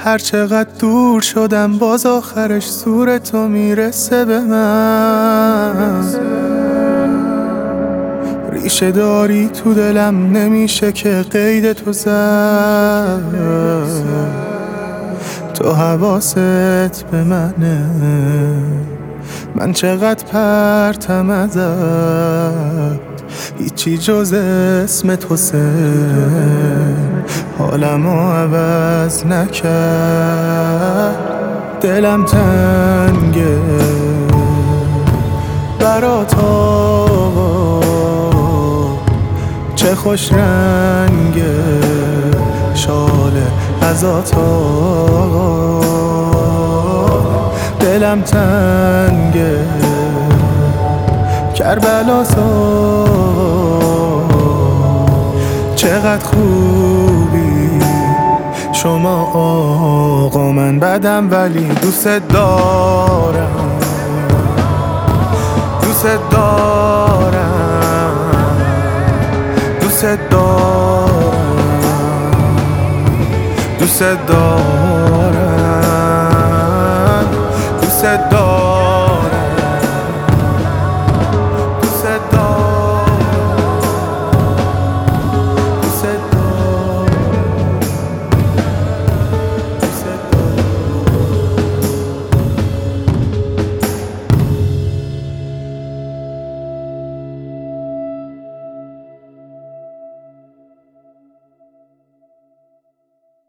هر چقدر دور شدم باز آخرش سور تو میرسه به من. ریشه داری تو دلم نمیشه که قید تو زد. تو حواست به منه، من چقدر پرتم ازت، هیچی جز اسم تو حالمو عوض نکرد. دلم تنگه برات آقا، چه خوش رنگه شاله ازات آقا. دلم تنگه کربلا چقدر خوبی شما آقا، من بدم ولی دوست دارم، دوست دارم، دوست دارم، دوست دارم، دوست دارم.